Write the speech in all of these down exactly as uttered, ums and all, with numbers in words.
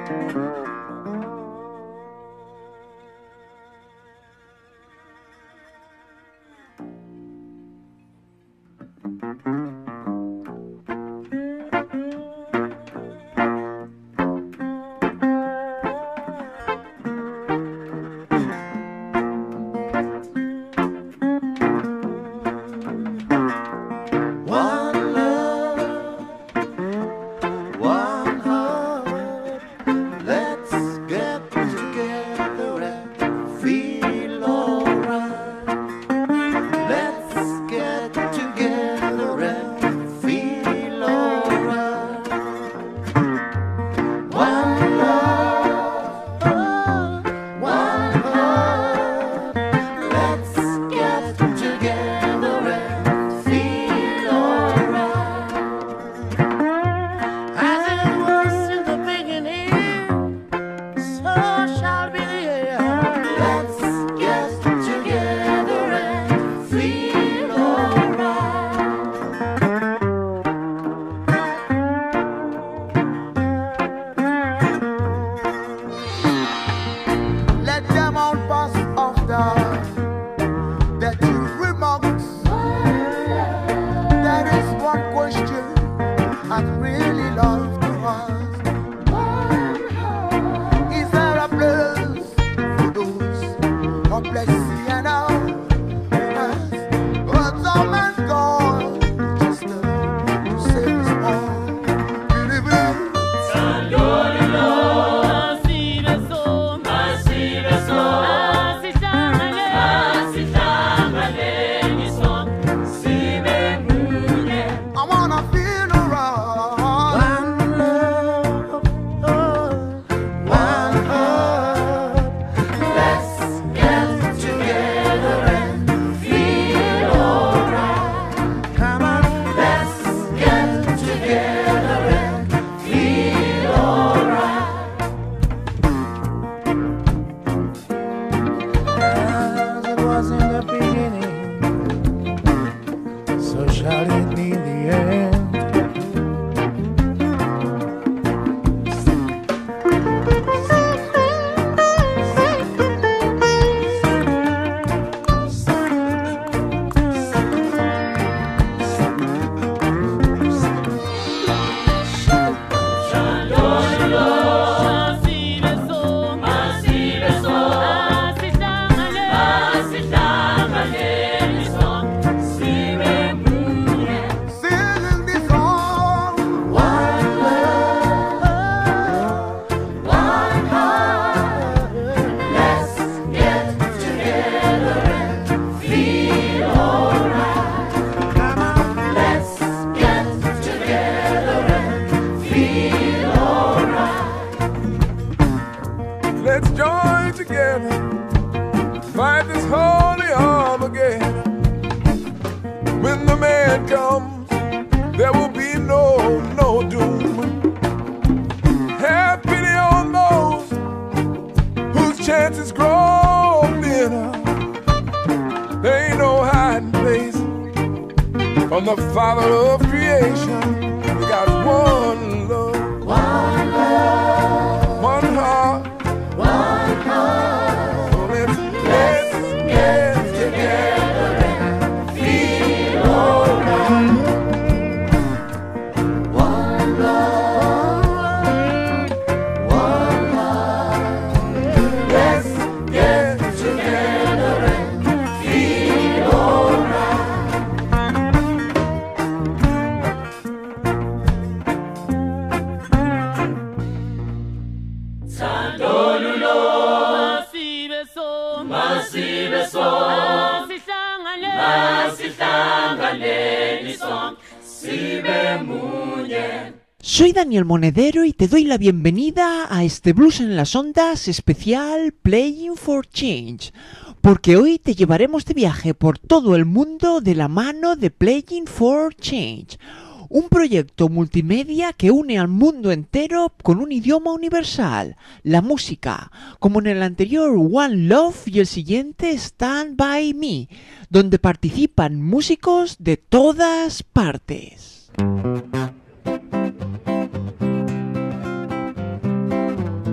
Soy Daniel Monedero y te doy la bienvenida a este Blues en las Ondas especial Playing for Change, porque hoy te llevaremos de viaje por todo el mundo de la mano de Playing for Change, un proyecto multimedia que une al mundo entero con un idioma universal, la música, como en el anterior One Love y el siguiente Stand By Me, donde participan músicos de todas partes.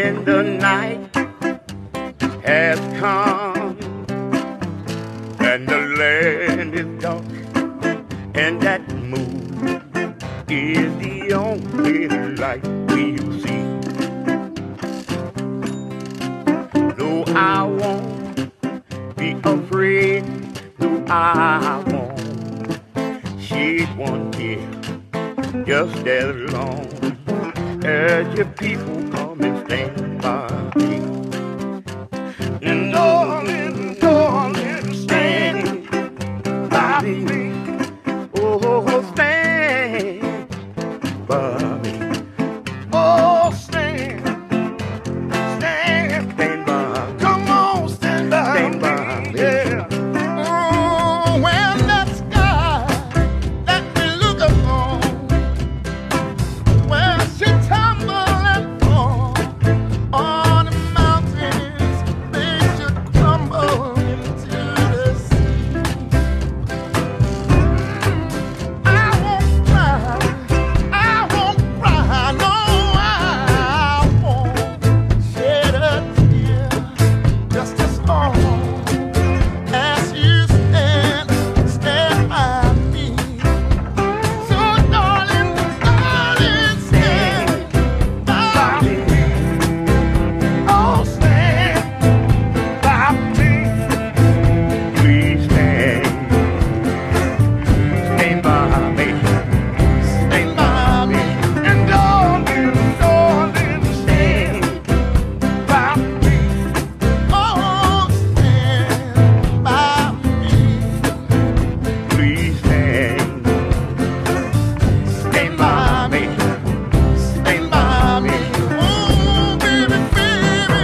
when the night has come and the land is dark and that moon is the only light we'll see. No, I won't be afraid. No, I won't shed one tear. Just as long as your people come and stand by me. And darling, darling, stand by me. Oh, stand by me. Oh, stand, stand, stand by me. Come on, stand by stand me. By me. Yeah. Oh, when the sky that we look upon, when she tumble and fall on the mountains, they should tumble into the sea. I won't cry, I won't cry, no, I won't shed a tear, just as long as you stand, stand by me. So darling, darling, stand by me. Oh, stand by me. Please stand, stand by me, stand by me. And darling, darling, stand by me. Oh, stand by me. Please stand, stand by me, stand by me. Oh, baby, baby.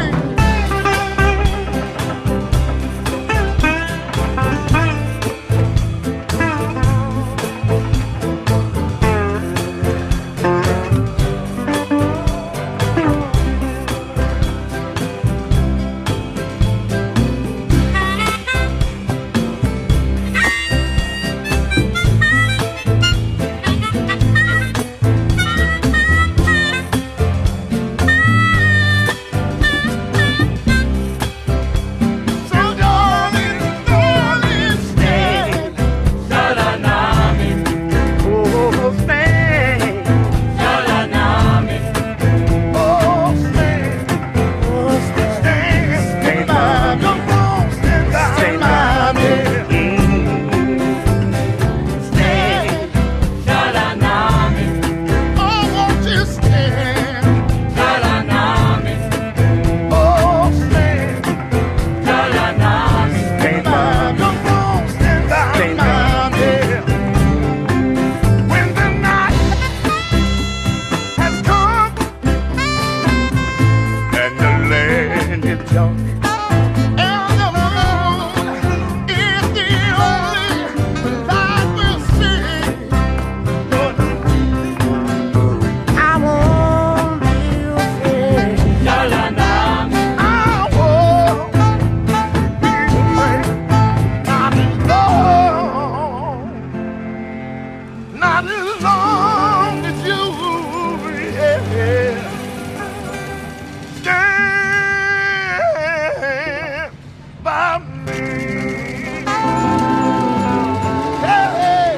So darling, darling, stand. Shalanami, Oh, stand. Shalanami, Oh, stand. Oh, stand. Stand by me. Come on, stand by me. Stand. Shalanami, Oh, won't you stand? Shalanami, Oh, stand. Shalanami, Stand by me. Come on, stand by me. When the night has come and the land is dark and the moon is the only light we'll see. I won't be afraid. Shalanami, I won't be afraid. Not as long, not as long as you yeah, stand by me. Hey,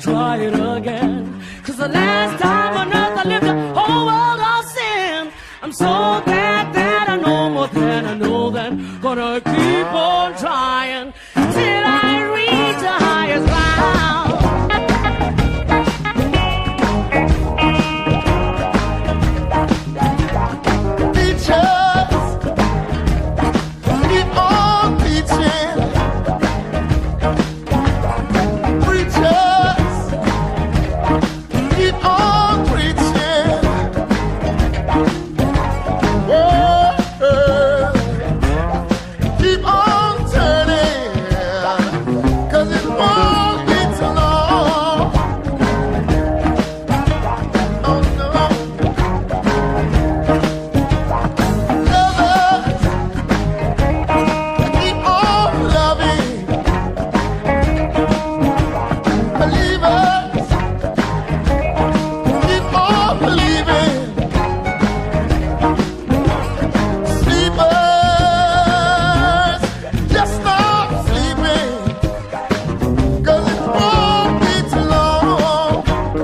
try it again. Cause the last time on earth I lived a whole world of sin. I'm so glad that I know more than I know then. Gonna keep on trying till I reach the highest ground. Teachers, keep on teaching. Preachers, keep on preaching. Word, keep on turning, 'cause it won't be too long. Oh no. Lovers, keep on loving. Believers, keep on believing. Sleepers, just stop sleeping, 'cause it won't be too long.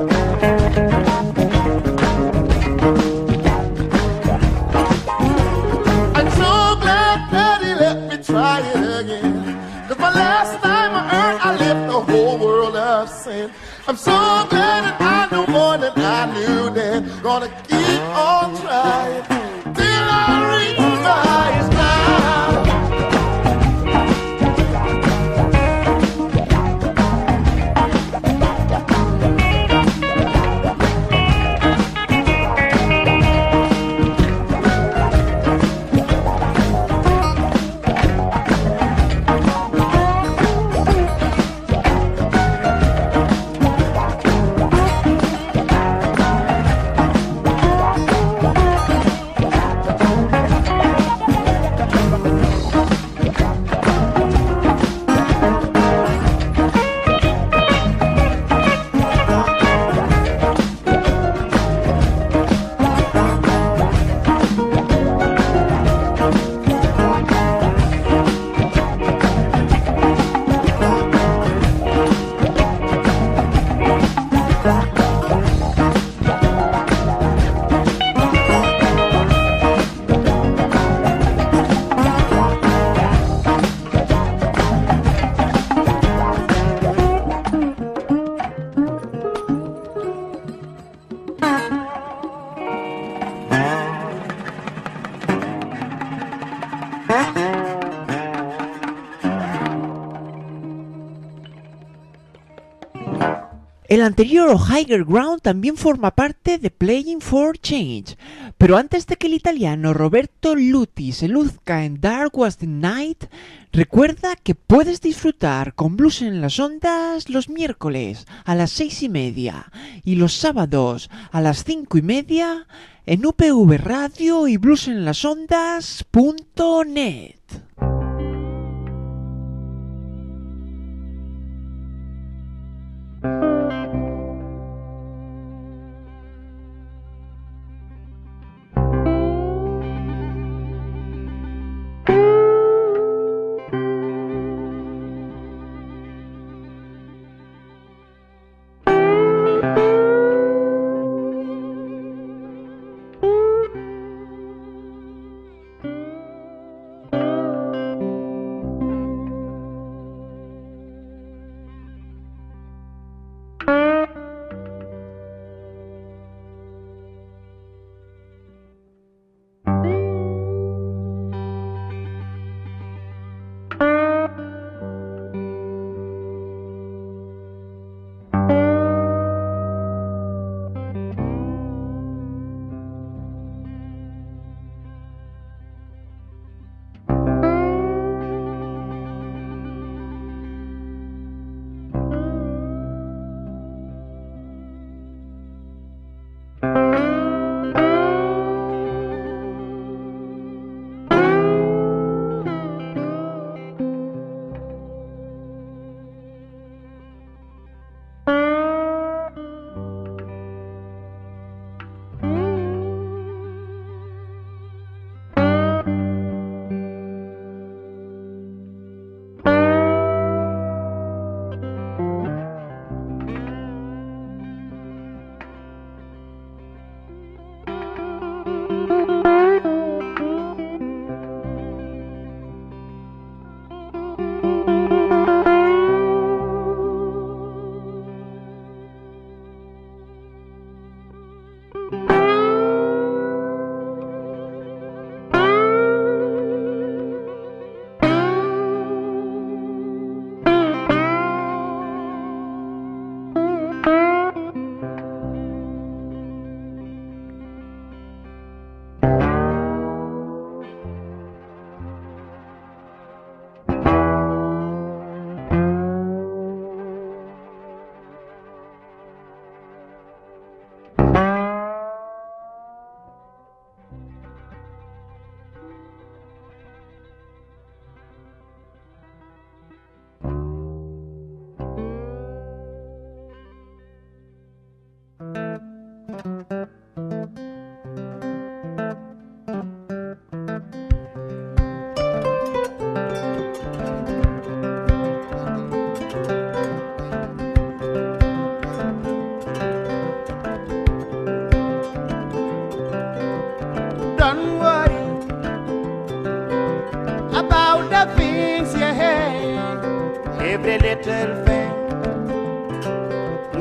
I'm so glad that he let me try it again. 'Cause my last time I earned, I left the whole world of sin. I'm so glad that I know more than I knew then. Gonna keep on trying till I reach the highest ground. El anterior o Higher Ground también forma parte de Playing for Change, pero antes de que el italiano Roberto Luti se luzca en Dark Was the Night, recuerda que puedes disfrutar con Blues en las Ondas los miércoles a las seis y media y los sábados a las cinco y media en U P V Radio y blues en las ondas punto net.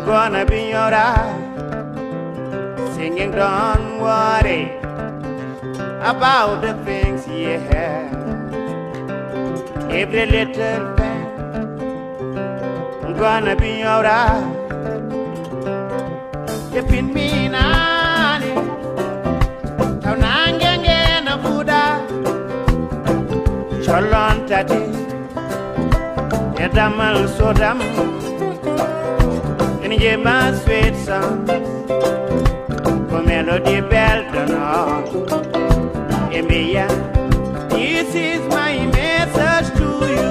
gonna be alright. Singing, don't worry about the things you have. Every little thing gonna be alright. You pin me nani, taunangenge na Buddha. Cholon tati, edamal sodam. And you my sweet song, for melody bell don't know. Emiya, this is my message to you.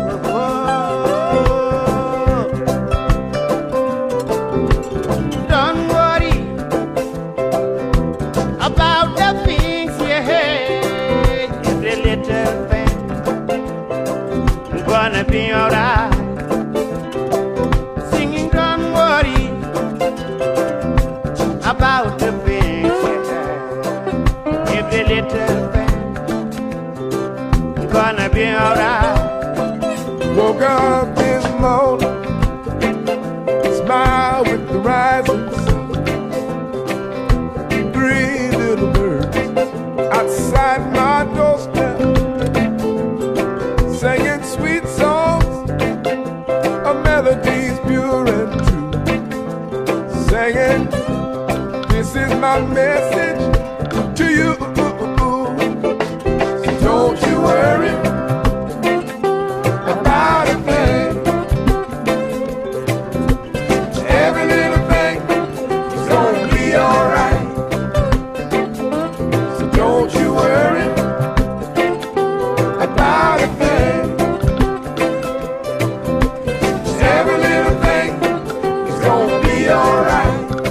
Don't worry about the things you hate. Every little thing gonna be alright. Singing, don't worry about the things you hate. Every little thing gonna be alright. Woke up this morning, smile with the rising sun. Three little birds outside my doorstep, singing sweet songs of melodies pure and true. Singing, this is my message to you. So don't you worry about a thing. Every little thing is gonna be alright. So don't you worry about a thing. Every little thing is gonna be alright.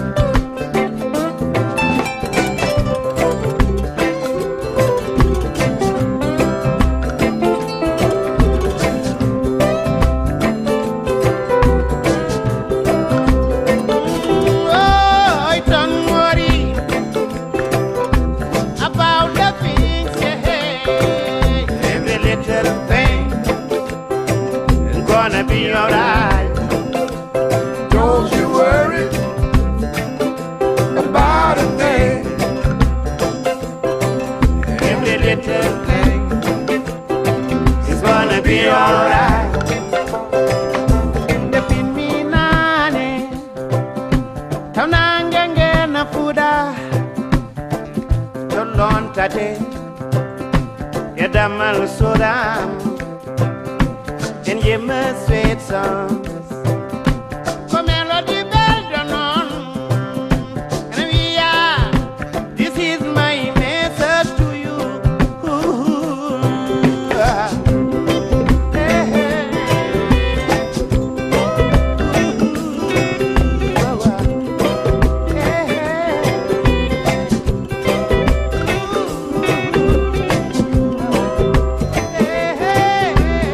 Gonna be alright. Don't you worry about a thing. Every little thing is gonna be alright. The pin me nane, taunangenge na Buddha. Cholon tate, edamal sodam. And you must sweet songs for melody bell don't on. And we are, this is my message to you. Ooh, ah. Hey, hey. Ooh, ah, ah. Hey, hey. Hey, hey.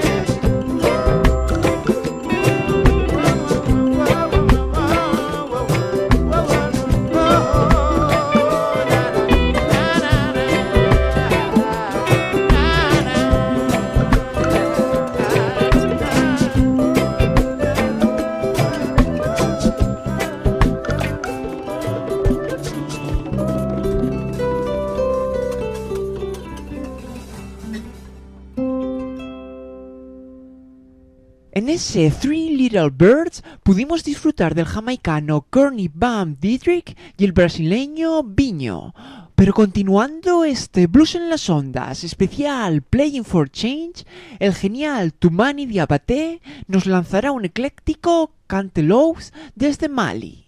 En ese Three Little Birds pudimos disfrutar del jamaicano Courtney Bam Dietrich y el brasileño Binho. Pero continuando este Blues en las Ondas especial Playing for Change, el genial Toumani Diabaté nos lanzará un ecléctico Canteloups desde Mali.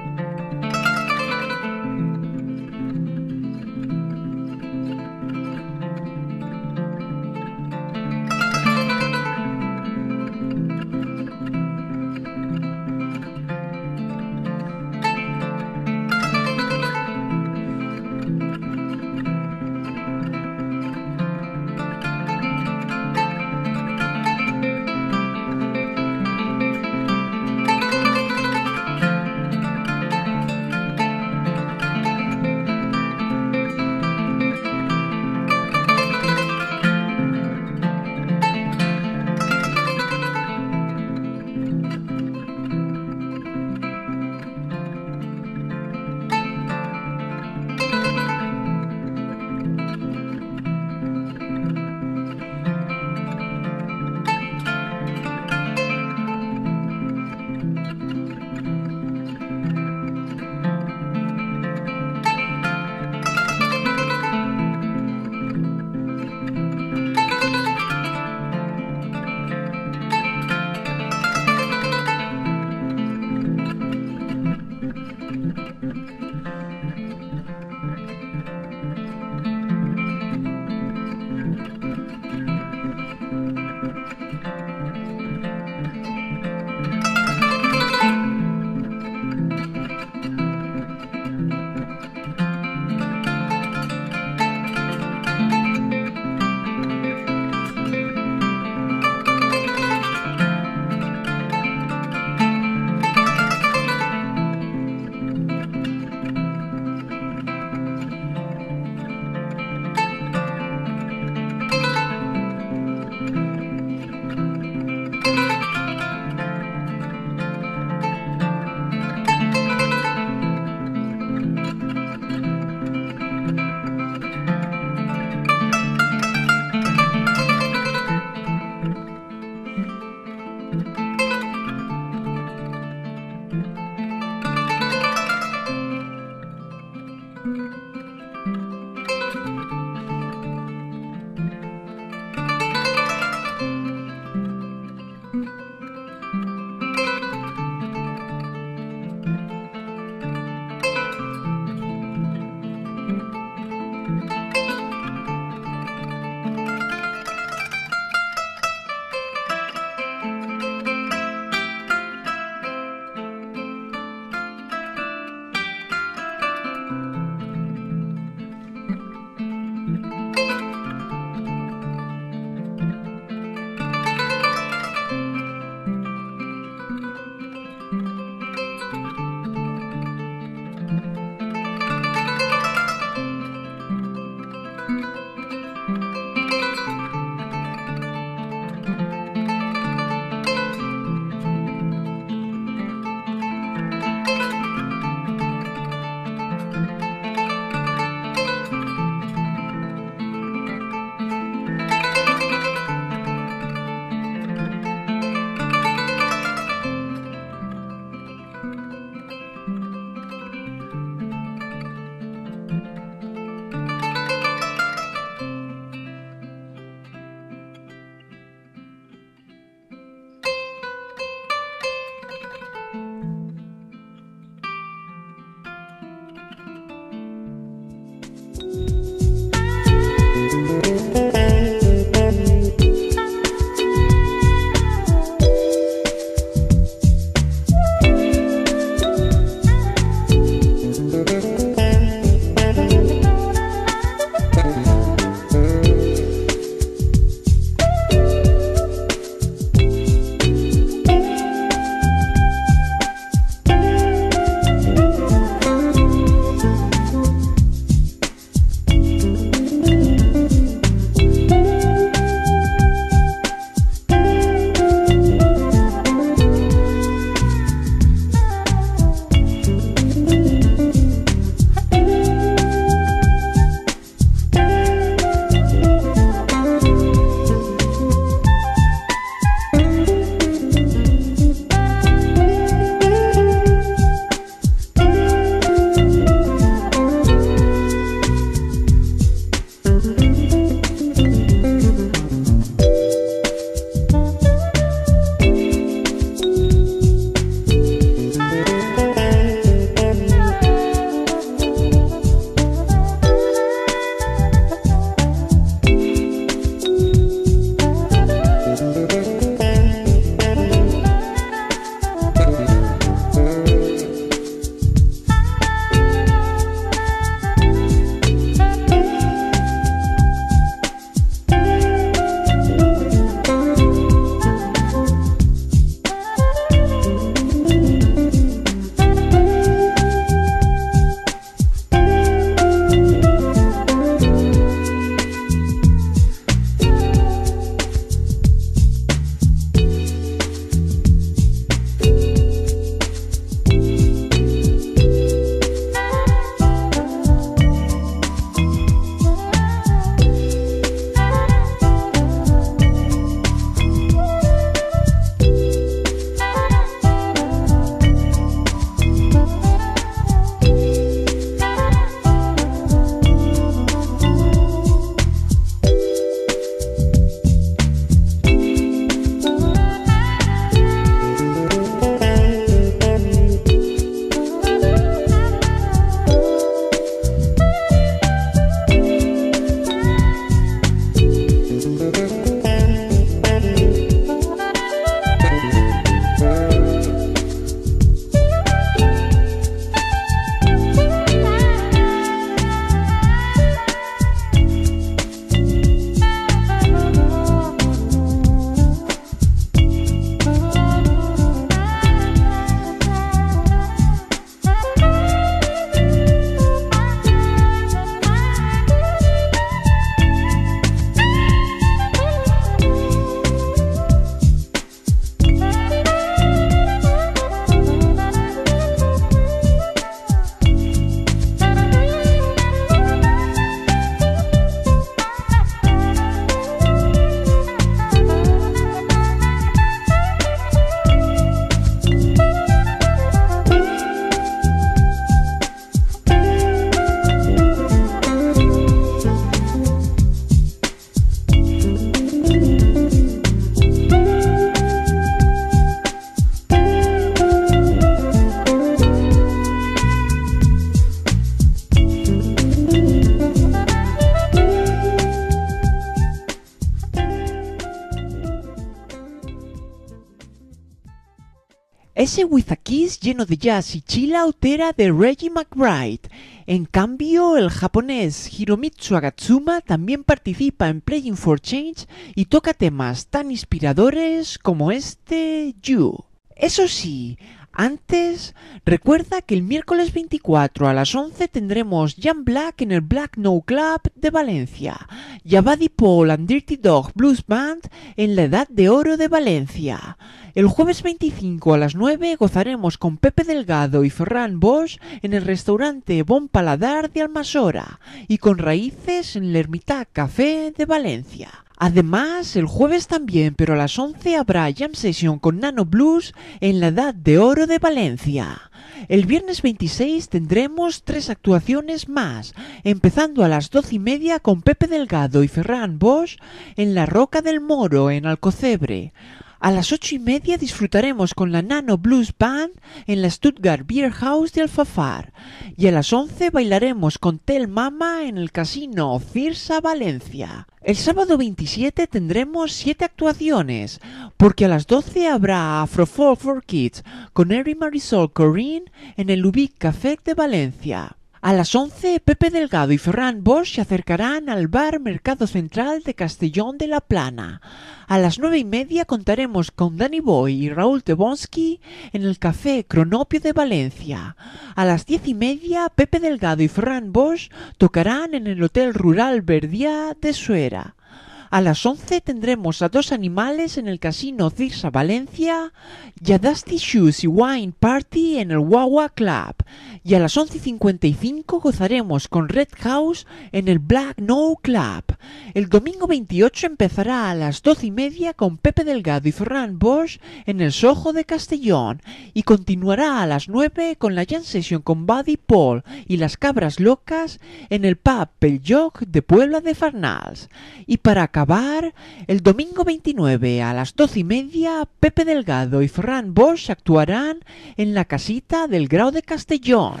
Messe with a Kiss lleno de jazz y chill out era de Reggie McBride. En cambio, el japonés Hiromitsu Agatsuma también participa en Playing for Change y toca temas tan inspiradores como este You. Eso sí, antes, recuerda que el miércoles veinticuatro a las once tendremos Jan Black en el Black No Club de Valencia y a Buddy Paul and Dirty Dog Blues Band en la Edad de Oro de Valencia. El jueves veinticinco a las nueve gozaremos con Pepe Delgado y Ferran Bosch en el restaurante Bon Paladar de Almasora y con Raíces en el Hermitage Café de Valencia. Además, el jueves también, pero a las once habrá Jam Session con Nano Blues en la Edad de Oro de Valencia. El viernes veintiséis tendremos tres actuaciones más, empezando a las doce y media con Pepe Delgado y Ferran Bosch en la Roca del Moro, en Alcocebre. A las ocho y media disfrutaremos con la Nano Blues Band en la Stuttgart Beer House de Alfafar. Y a las once bailaremos con Tel Mama en el Casino Cirsa Valencia. El sábado veintisiete tendremos siete actuaciones, porque a las doce habrá Afro Folk for Kids con Eri Marisol Corinne en el Lubic Café de Valencia. A las once, Pepe Delgado y Ferran Bosch se acercarán al bar Mercado Central de Castellón de la Plana. A las nueve y media contaremos con Danny Boy y Raúl Tebonsky en el Café Cronopio de Valencia. A las diez y media, Pepe Delgado y Ferran Bosch tocarán en el Hotel Rural Verdià de Suera. A las once tendremos a Dos Animales en el Casino Cirsa Valencia y a Dusty Shoes y Wine Party en el Wawa Club. Y a las once y cincuenta y cinco gozaremos con Red House en el Black No Club. El domingo veintiocho empezará a las doce y media con Pepe Delgado y Ferran Bosch en el Soho de Castellón y continuará a las nueve con la Jam Session con Buddy Paul y las Cabras Locas en el Pub Peljoc de Puebla de Farnals. Y para acabar, el domingo veintinueve a las doce y media, Pepe Delgado y Ferran Bosch actuarán en la Casita del Grau de Castellón.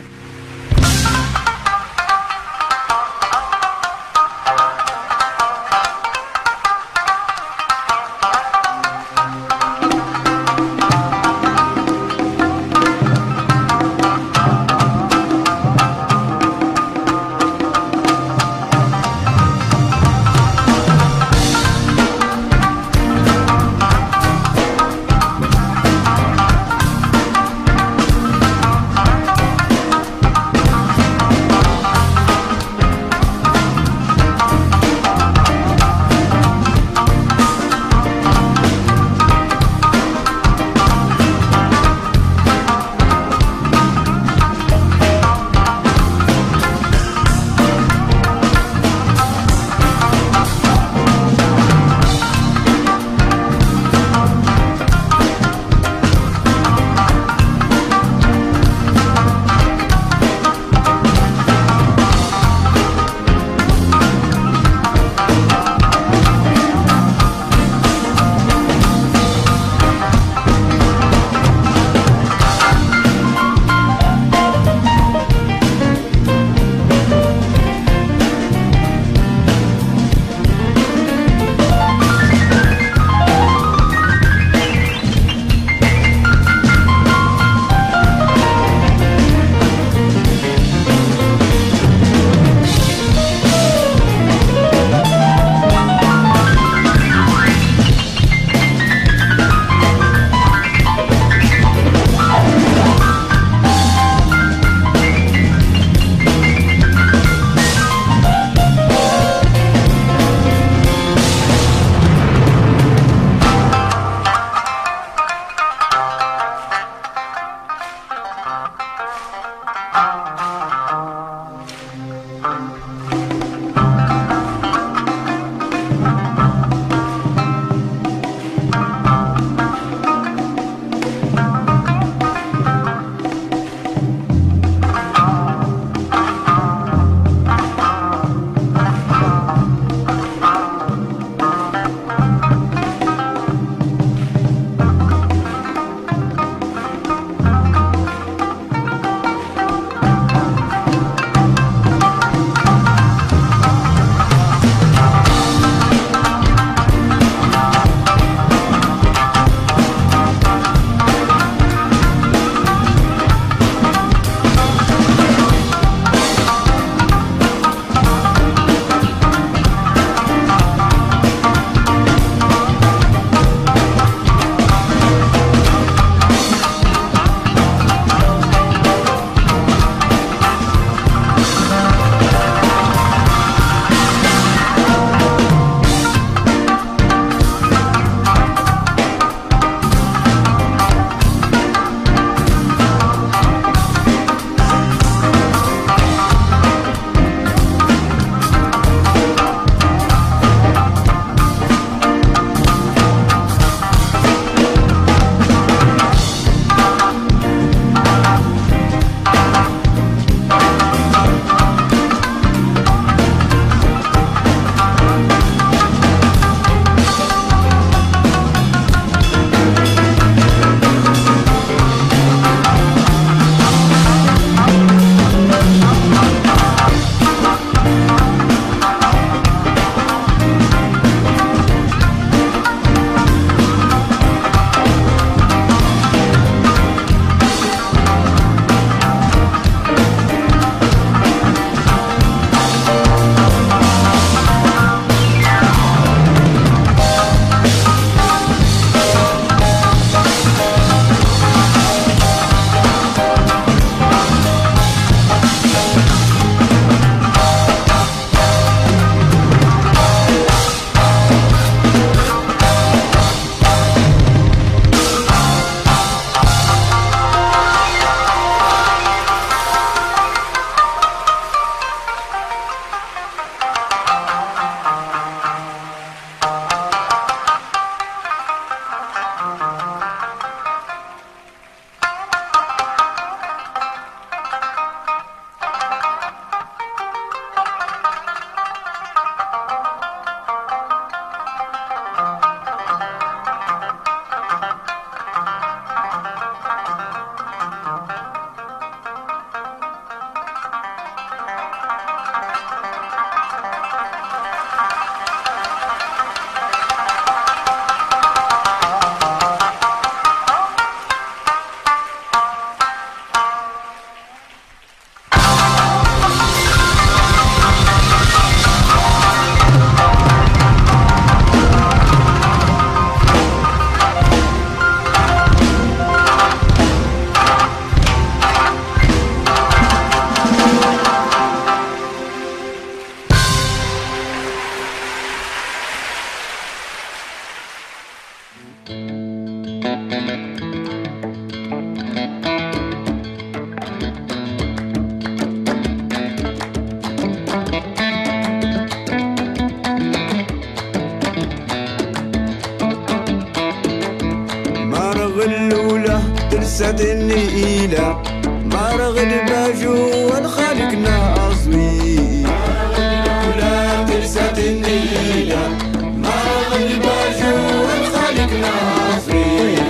ترسات النيلة ما رغد باجو والخالق ناصوي ولا ترسات النيلة ما رغد باجو والخالق ناصوي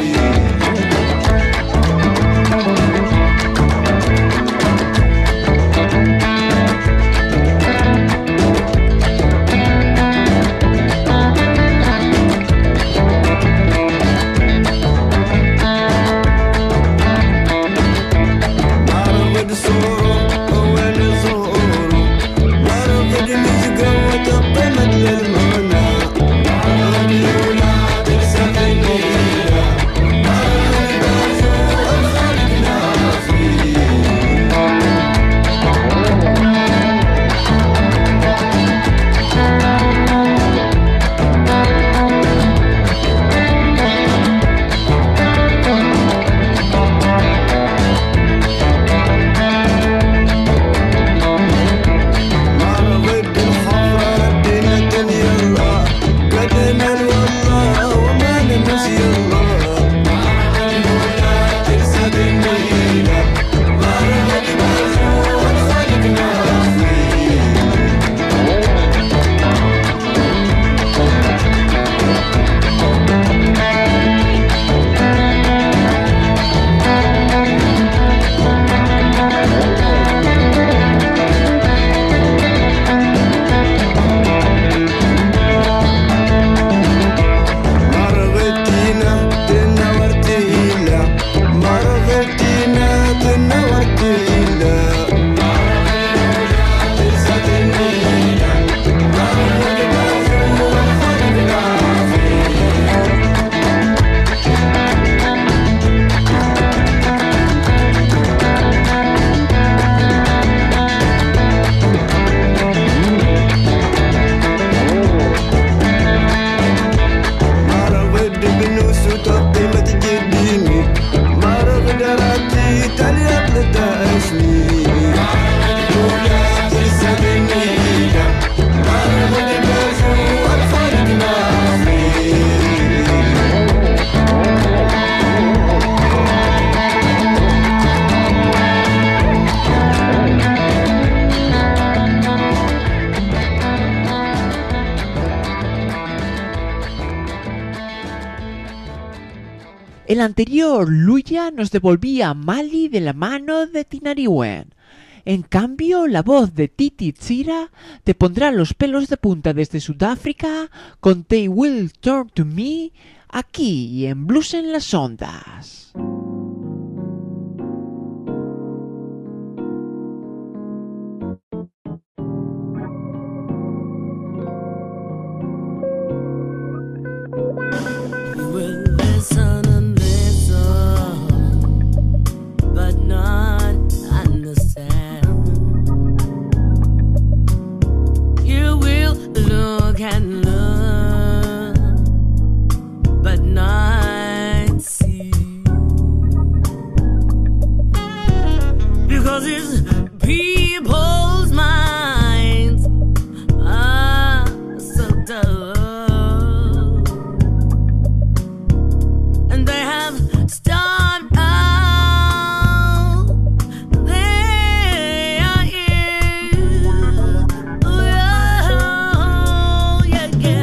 El anterior Luya nos devolvía a Mali de la mano de Tinariwen. En cambio, la voz de Titi Tsira te pondrá los pelos de punta desde Sudáfrica con They Will Turn to Me aquí en Blues en las Ondas. Can learn, but not see, because it's people's minds are so dull, and they have stopped out their ears. Oh, yeah, yeah.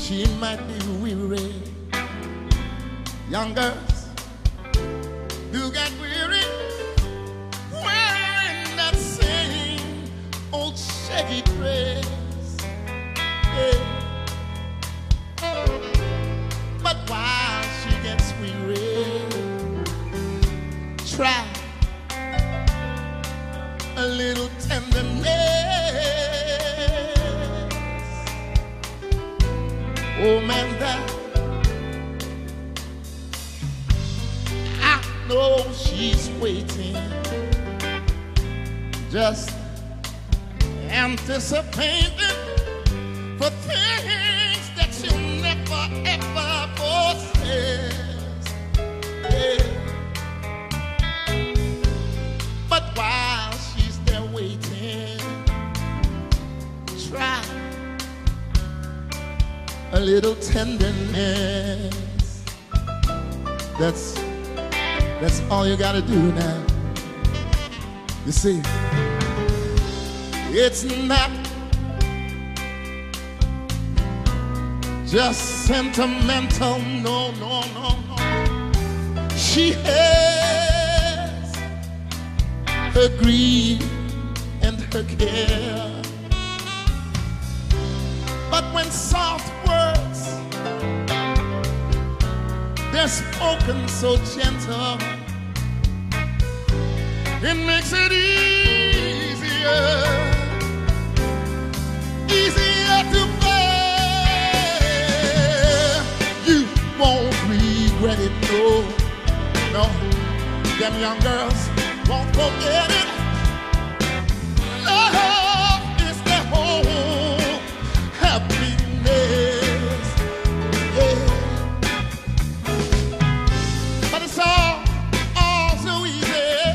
she might be weary. Young girls do get weary wearing that same old shaggy dress. Yeah. But while she gets weary, try a little tenderness. Oh man, that I know she's waiting, just anticipating for things that she'll never ever possess. Yeah. But while she's there waiting, try a little tenderness. That's that's all you gotta do now. You see, it's not just sentimental, no, no, no, no. She has her grief and her care. But when soft words, they're spoken so gentle, it makes it easier, easier to bear. You won't regret it, no, no. Them young girls won't forget it. Love is their whole happiness, yeah. But it's all, all so easy.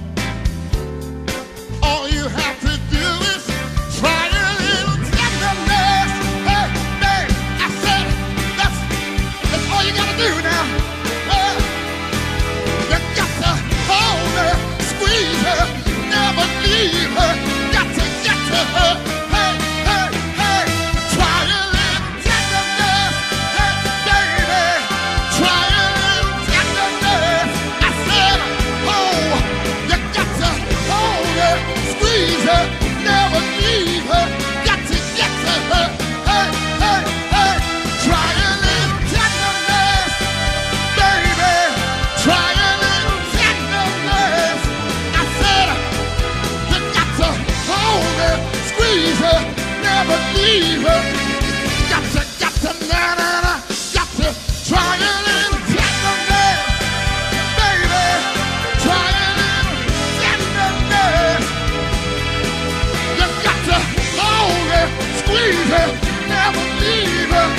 All you have to do is try a little tenderness. Hey, hey, I said that's that's all you gotta do now. Well, you got to hold her, squeeze her, never leave her. Got to get to her. Hey, hey, hey, try a little tenderness. Hey, baby, try a little tenderness. I said, oh, you got to hold her, squeeze her, never leave her. Got to get to her. Hey, hey, hey, try a little tenderness. Baby, try a little tenderness. I said, you got to hold her, squeeze her, never leave her. Got to, got to, na na na. Got to try a little tenderness. Baby, try a little tenderness. You got to hold her, squeeze her, never leave her.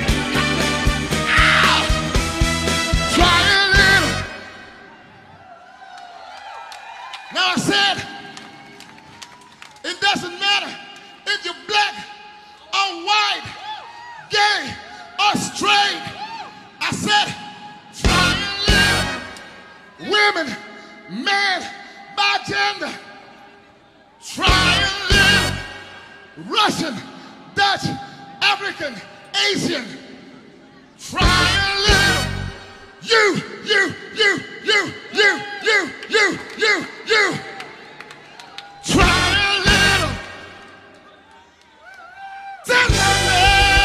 Ow! Try a little. Now I said, it doesn't matter if you're black or white, gay or straight. I said, try a little. Women, men, by gender. Try a little. Russian, Dutch, African, Asian. Try a little. You, you, you, you, you, you, you, you, you. Try a little tenderness.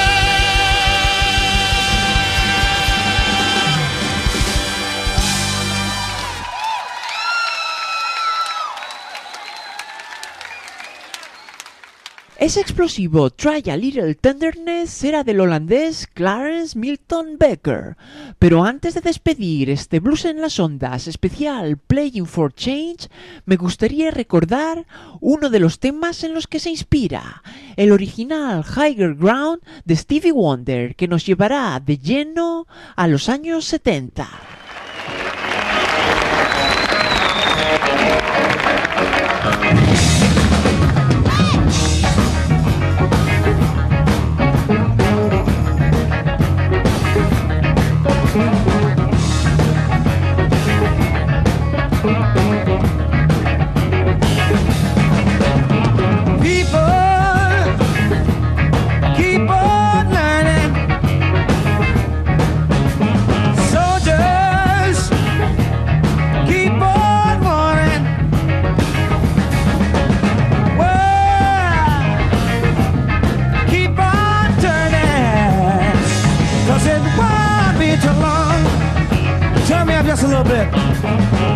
Ese explosivo Try a Little Tenderness era del holandés Clarence Milton Becker. Pero antes de despedir este Blues en las Ondas especial Playing for Change, me gustaría recordar uno de los temas en los que se inspira, el original Higher Ground de Stevie Wonder, que nos llevará de lleno a los años setenta. People keep on learning. a little bit.